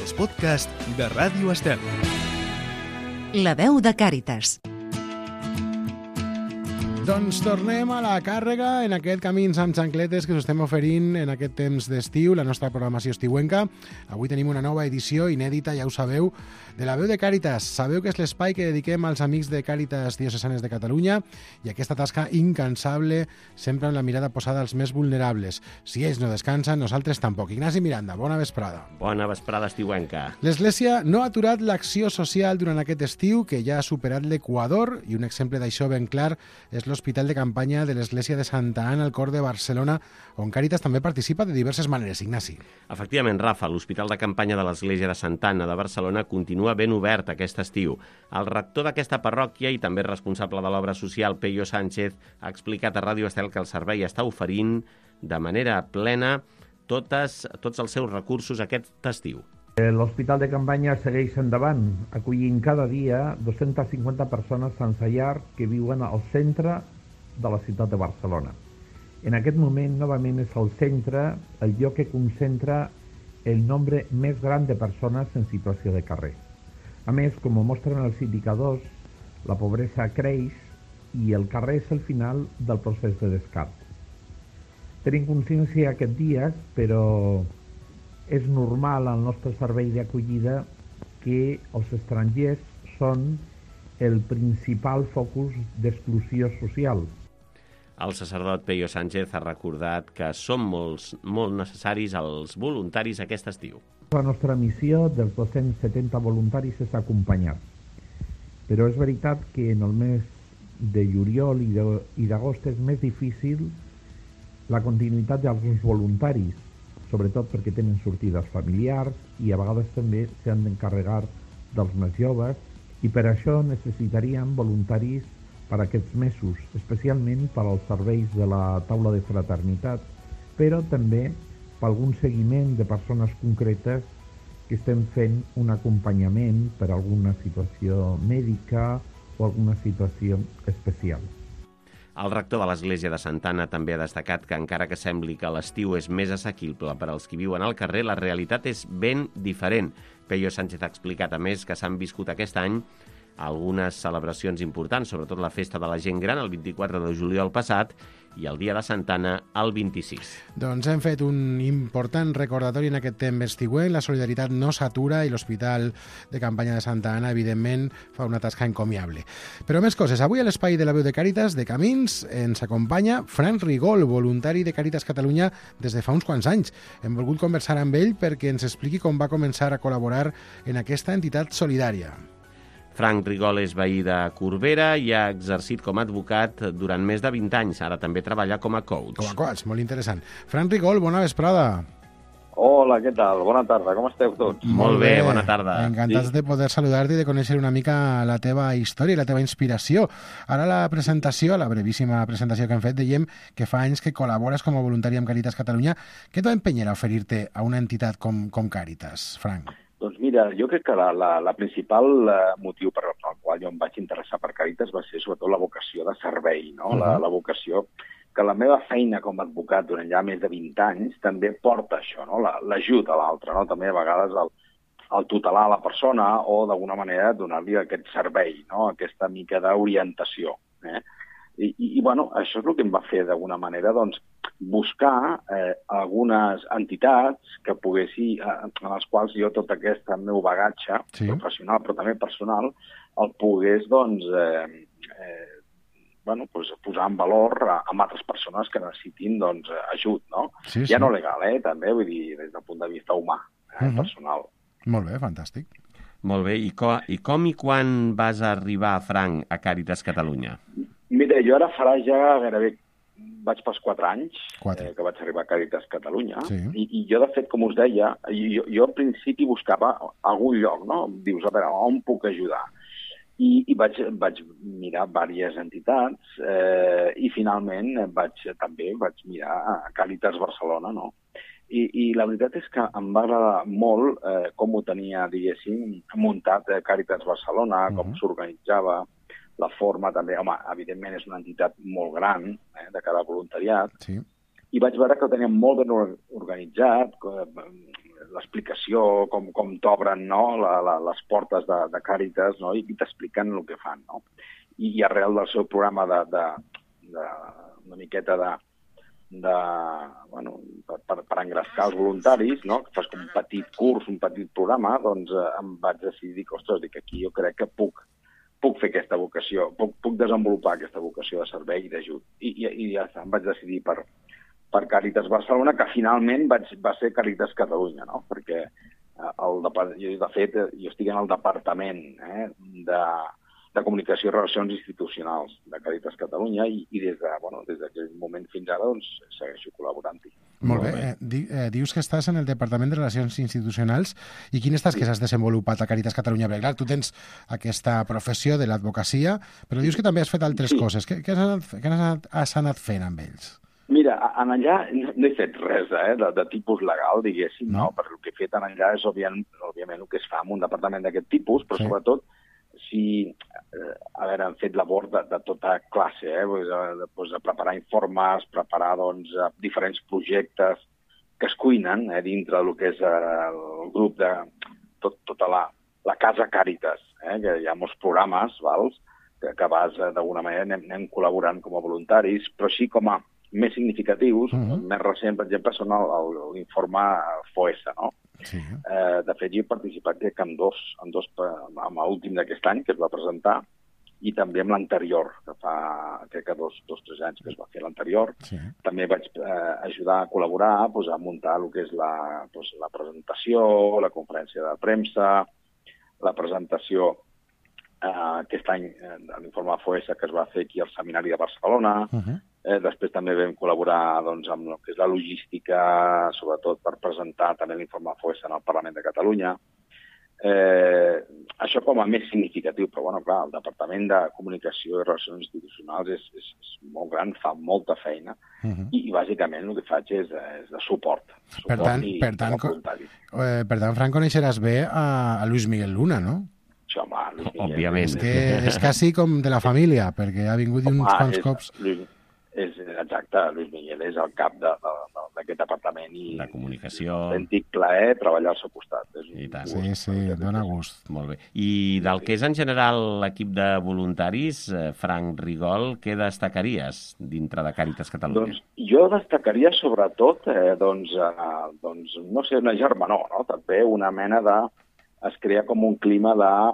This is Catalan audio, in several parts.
els podcasts de Ràdio Estel. La veu de Càritas. Doncs tornem a la càrrega en aquest Camins amb xancletes que us estem oferint en aquest temps d'estiu, la nostra programació estiuenca. Avui tenim una nova edició inèdita, ja ho sabeu, de La veu de Càritas. Sabeu que és l'espai que dediquem als amics de Càritas Diocesanes de Catalunya i aquesta tasca incansable, sempre amb la mirada posada als més vulnerables. Si ells no descansen, nosaltres tampoc. Ignasi Miranda, bona vesprada. Bona vesprada estiuenca. L'Església no ha aturat l'acció social durant aquest estiu, que ja ha superat l'Equador, i un exemple d'això ben clar és l'Hospital de Campanya de l'Església de Santa Anna al Cor de Barcelona, on Càritas també participa de diverses maneres. Ignasi. Efectivament, Rafa, l'Hospital de Campanya de l'Església de Santa Anna de Barcelona continua ben obert aquest estiu. El rector d'aquesta parròquia i també responsable de l'obra social, Peyo Sánchez, ha explicat a Ràdio Estel que el servei està oferint de manera plena tots els seus recursos aquest estiu. L'Hospital de Campanya segueix endavant, acollint cada dia 250 persones sense llar que viuen al centre de la ciutat de Barcelona. En aquest moment, novament, és el centre el lloc que concentra el nombre més gran de persones en situació de carrer. A més, com mostren els indicadors, la pobresa creix i el carrer és el final del procés de descart. Tenim consciència aquest dia, però és normal al nostre servei d'acollida que els estrangers són el principal focus d'exclusió social. El sacerdot Peyo Sánchez ha recordat que són molt necessaris els voluntaris aquest estiu. La nostra missió dels 270 voluntaris és acompanyar. Però és veritat que en el mes de juliol i d'agost és més difícil la continuïtat d'alguns voluntaris, sobretot perquè tenen sortides familiars i a vegades també s'han d'encarregar dels més joves, i per això necessitaríem voluntaris per aquests mesos, especialment per als serveis de la taula de fraternitat, però també per algun seguiment de persones concretes que estem fent un acompanyament per alguna situació mèdica o alguna situació especial. El rector de l'Església de Santa Anna també ha destacat que encara que sembli que l'estiu és més assequible per als qui viuen al carrer, la realitat és ben diferent. Peyo Sánchez ha explicat, a més, que s'han viscut aquest any algunes celebracions importants, sobretot la festa de la gent gran el 24 de juliol passat i el dia de Santa Anna el 26. Doncs hem fet un important recordatori en aquest temps estiuent. La solidaritat no s'atura i l'Hospital de Campanya de Santa Anna, evidentment, fa una tasca encomiable. Però més coses. Avui a l'espai de la veu de Càritas de Camins ens acompanya Frank Rigol, voluntari de Càritas Catalunya des de fa uns quants anys. Hem volgut conversar amb ell perquè ens expliqui com va començar a col·laborar en aquesta entitat solidària. Frank Rigol és veí de Corbera i ha exercit com a advocat durant més de 20 anys. Ara també treballa com a coach. Com a coach, molt interessant. Frank Rigol, bona vesprada. Hola, què tal? Bona tarda, com esteu tots? Molt bé, bona tarda. Encantats de poder saludar-te i de conèixer una mica la teva història i la teva inspiració. Ara la presentació, la brevíssima presentació que hem fet, dèiem que fa anys que col·labores com a voluntari amb Càritas Catalunya. Què t'ha empenyat a oferir-te a una entitat com Càritas, Frank? Doncs mira, jo crec que la principal motiu per al qual jo em vaig interessar per Càritas va ser sobretot la vocació de servei, no? La vocació que la meva feina com a advocat durant ja més de 20 anys també porta això, no? L'ajut a l'altre, no? També a vegades el tutelar a la persona o d'alguna manera donar-li aquest servei, no? Aquesta mica d'orientació. I bueno, això és el que em va fer d'alguna manera doncs, buscar algunes entitats que poguessin, en les quals jo tot aquest meu bagatge professional però també personal el pogués doncs, posar en valor amb altres persones que necessitin doncs, ajut, no? Sí. Ja no legal, també, vull dir, des del punt de vista humà, personal. Molt bé, fantàstic. Molt bé, i com i quan vas arribar, Frank, a Càritas Catalunya? Mira, jo ara farà ja gairebé, vaig pels 4 anys que vaig arribar a Càritas Catalunya, i jo, de fet, com us deia, jo al principi buscava algun lloc, no? Dius, a veure, on puc ajudar? I vaig mirar diverses entitats i finalment vaig mirar a Càritas Barcelona, no? I la veritat és que em va agradar molt com ho tenia, diguéssim, muntat Càritas Barcelona, com s'organitzava, la forma també, home, evidentment és una entitat molt gran de cara al voluntariat, i vaig veure que ho tenien molt ben organitzat, l'explicació, com t'obren, no?, les portes de Càritas, no?, i t'expliquen el que fan, no? I arrel del seu programa una miqueta per engrescar els voluntaris, no?, que fas com un petit curs, un petit programa, doncs em vaig decidir que, ostres, aquí jo crec que puc fer aquesta vocació, puc desenvolupar aquesta vocació de servei i d'ajut. I ja està, em vaig decidir per Càritas Barcelona, que finalment va ser Càritas Catalunya, no? Perquè de fet, jo estic en el departament de Comunicació i Relacions Institucionals de Càritas Catalunya i des d'aquell moment fins ara doncs, segueixo col·laborant-hi. Molt bé. Dius que estàs en el Departament de Relacions Institucionals i quines tasques has desenvolupat a Càritas Catalunya? Perquè clar, tu tens aquesta professió de l'advocacia, però dius que també has fet altres coses. Què has anat fent amb ells? Mira, en allà no he fet res de tipus legal, diguéssim, no? Perquè el que he fet en allà és, òbviament, el que es fa en un departament d'aquest tipus, però sobretot hem fet labor de tota classe, de preparar informes, preparar diferents projectes que es cuinen dintre del que és el grup de tota la Casa Càritas, que hi ha molts programes que d'alguna manera anem col·laborant com a voluntaris, però així com a més significatius, més recent, per exemple, són l'informe FOESA, no? Sí. De fet, jo he participat en dos, amb l'últim d'aquest any, que es va presentar, i també amb l'anterior, que fa, crec que 2-3 anys que es va fer l'anterior. Sí. També vaig ajudar a col·laborar, a muntar el que és la presentació, la conferència de premsa, la presentació aquest any de l'informe FOESA que es va fer aquí al Seminari de Barcelona. Després també vam col·laborar amb el que és la logística, sobretot per presentar també l'informe FOESA en el Parlament de Catalunya. Això com a més significatiu, però clar, el Departament de Comunicació i Relacions Institucionals és molt gran, fa molta feina i bàsicament el que faig és de suport. Per tant, Fran, coneixeràs bé a Luis Miguel Luna, no? Això, home, Luis Miguel. Òbviament. És que és quasi com de la família, perquè ha vingut uns quants cops. Exacte, Luis Miguel és el cap d'aquest departament i de comunicació. Autèntic plaer treballar al seu costat. I tant. Sí, dona gust. Molt bé. I del que és en general l'equip de voluntaris, Frank Rigol, què destacaries dintre de Càritas Catalunya? Doncs jo destacaria sobretot, no sé, una germanor, no? També una mena de... Es crea com un clima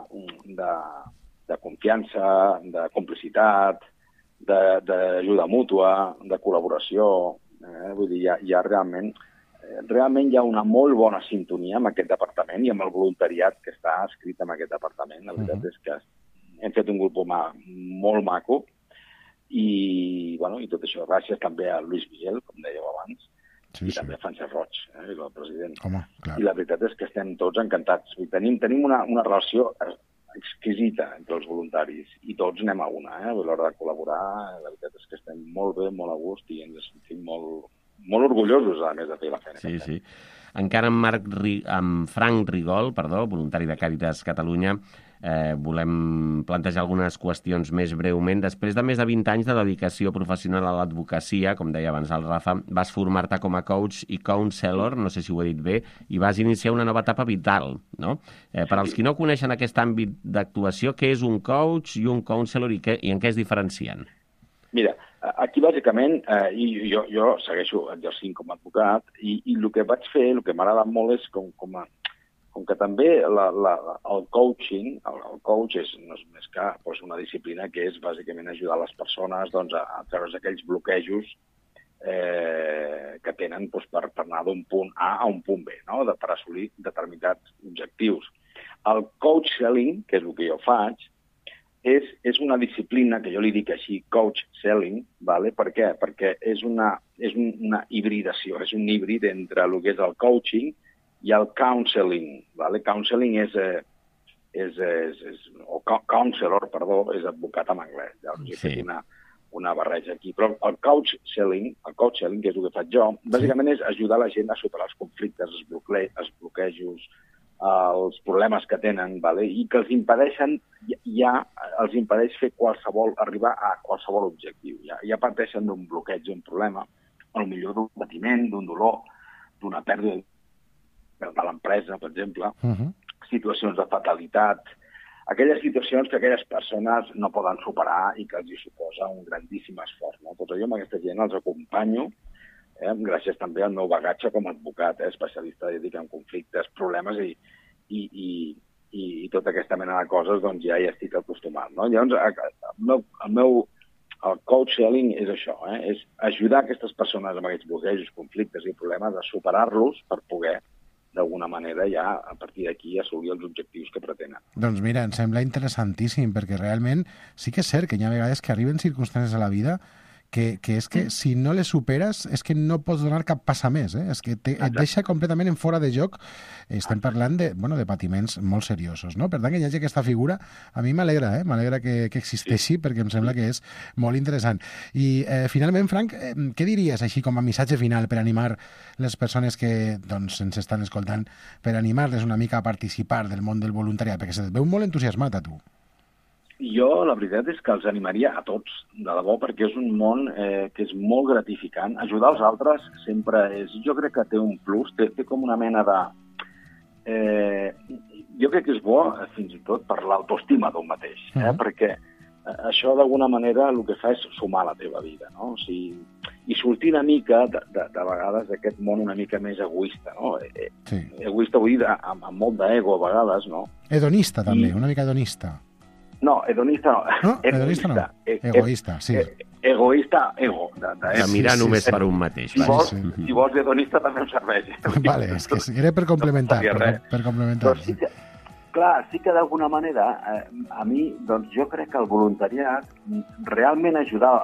de confiança, de complicitat, d'ajuda mútua, de col·laboració. Vull dir, realment hi ha una molt bona sintonia amb aquest departament i amb el voluntariat que està escrit en aquest departament. La veritat és que hem fet un grup humà molt maco i tot això gràcies també a Luis Miguel, com dèieu abans, i també a Francesc Roig, el president. Home, clar. I la veritat és que estem tots encantats. Tenim una relació exquisita entre els voluntaris i tots anem a una, a l'hora de col·laborar. La veritat és que estem molt bé, molt a gust i ens sentim molt orgullosos, a més, de fer la feina. Sí. Encara amb Frank Rigol, voluntari de Càritas Catalunya, volem plantejar algunes qüestions més breument. Després de més de 20 anys de dedicació professional a l'advocacia, com deia abans el Rafa, vas formar-te com a coach i counselor, no sé si ho he dit bé, i vas iniciar una nova etapa vital, no? Per als qui no coneixen aquest àmbit d'actuació, què és un coach i un counselor i en què es diferencien? Mira, aquí bàsicament jo segueixo exercint com a advocat i el que vaig fer, el que m'ha agradat molt és com que també el coaching, el coach no és més que una disciplina que és bàsicament ajudar les persones a treure's aquells bloquejos que tenen per anar d'un punt A a un punt B, per assolir determinats objectius. El coach-selling, que és el que jo faig, és una disciplina que jo li dic així, coach-selling, per què? Perquè és una hibridació, és un híbrid entre el que és el coaching i el counseling. Counseling o counselor, és advocat en anglès. Llavors, he fet una barreja aquí. Però el coach-selling, que és el que faig jo, bàsicament és ajudar la gent a superar els conflictes, els bloquejos, els problemes que tenen, i que els impedeixen fer arribar a qualsevol objectiu. Ja parteixen d'un bloqueig, d'un problema, o potser d'un patiment, d'un dolor, d'una pèrdua de l'empresa, per exemple, situacions de fatalitat, aquelles situacions que aquelles persones no poden superar i que els hi suposa un grandíssim esforç. No? Doncs jo amb aquesta gent els acompanyo, gràcies també al meu bagatge com a advocat, especialista en conflictes, problemes i tota aquesta mena de coses, doncs ja hi estic acostumat. No? Llavors, el coach-selling és això, és ajudar aquestes persones amb aquests bloquejos, conflictes i problemes a superar-los per poder, d'alguna manera, ja a partir d'aquí assolir els objectius que pretenen. Doncs mira, em sembla interessantíssim, perquè realment sí que és cert que hi ha vegades que arriben circumstàncies a la vida que és que si no les superes és que no pots donar cap passa més, és que et deixa completament en fora de joc. Estem parlant de patiments molt seriosos, no? Per tant, que hi hagi aquesta figura, a mi m'alegra, m'alegra que existeixi, perquè em sembla que és molt interessant. I finalment, Frank, què diries així com a missatge final per animar les persones que ens estan escoltant, per animar-les una mica a participar del món del voluntariat, perquè se't veu molt entusiasmat a tu. Jo, la veritat és que els animaria a tots, de debò, perquè és un món que és molt gratificant. Ajudar els altres sempre és... Jo crec que té un plus, té com una mena de... Jo crec que és bo, fins i tot, per l'autoestima d'un mateix, perquè això, d'alguna manera, el que fa és sumar la teva vida, no? O sigui, i sortir una mica, de vegades, d'aquest món una mica més egoista, no? Sí. Egoista, vull dir, amb molt d'ego, a vegades, no? Hedonista, també, una mica hedonista. No, hedonista no. No? Hedonista no. Egoista, sí. Egoista, ego. De mirar només per un mateix. Si vols hedonista també em serveix. Vale, és que era per complementar. Per complementar. Clar, sí que d'alguna manera, a mi, doncs jo crec que el voluntariat, realment ajudar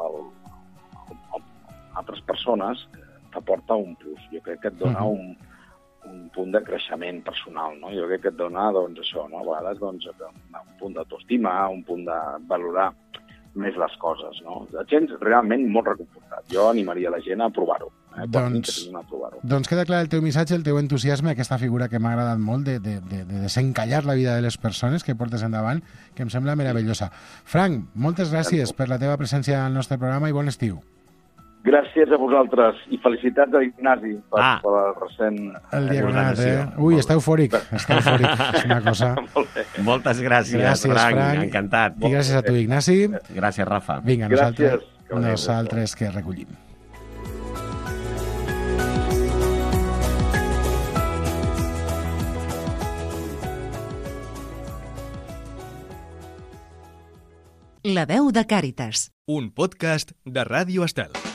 altres persones, t'aporta un plus. Jo crec que et dona un punt de creixement personal, no? Jo crec que et dona, doncs, això, no? A vegades, doncs, un punt d'autoestima, un punt de valorar més les coses, no? La gent realment molt reconfortat. Jo animaria la gent a provar-ho. Doncs queda clar el teu missatge, el teu entusiasme, aquesta figura que m'ha agradat molt de desencallar la vida de les persones que portes endavant, que em sembla meravellosa. Frank, moltes gràcies per la teva presència al nostre programa i bon estiu. Gràcies a vosaltres i felicitats a Ignasi per la recent... El diagonat, Ui, està eufòric, és una cosa... Moltes gràcies, Frank, encantat. I gràcies a tu, Ignasi. Gràcies, Rafa. Vinga, nosaltres que recollim. La veu de Càritas. Un podcast de Ràdio Estel.